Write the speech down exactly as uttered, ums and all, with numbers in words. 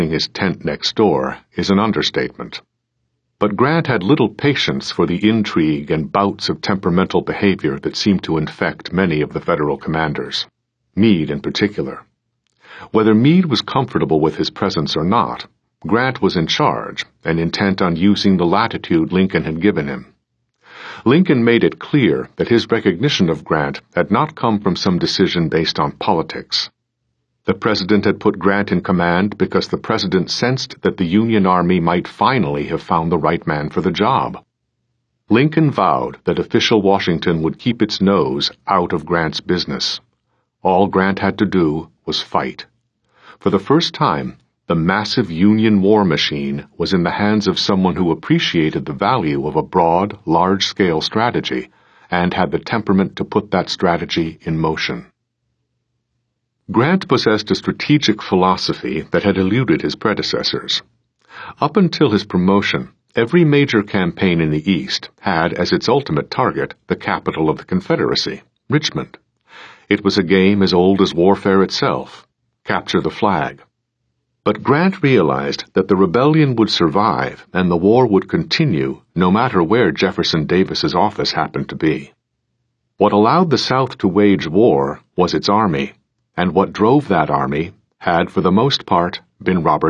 his tent next door is an understatement. But Grant had little patience for the intrigue and bouts of temperamental behavior that seemed to infect many of the Federal commanders, Meade in particular. Whether Meade was comfortable with his presence or not, Grant was in charge and intent on using the latitude Lincoln had given him. Lincoln made it clear that his recognition of Grant had not come from some decision based on politics. The President had put Grant in command because the President sensed that the Union Army might finally have found the right man for the job. Lincoln vowed that official Washington would keep its nose out of Grant's business. All Grant had to do was fight. For the first time, the massive Union war machine was in the hands of someone who appreciated the value of a broad, large-scale strategy and had the temperament to put that strategy in motion. Grant possessed a strategic philosophy that had eluded his predecessors. Up until his promotion, every major campaign in the East had as its ultimate target the capital of the Confederacy, Richmond. It was a game as old as warfare itself, capture the flag. But Grant realized that the rebellion would survive and the war would continue no matter where Jefferson Davis's office happened to be. What allowed the South to wage war was its army, and what drove that army had for the most part been Robert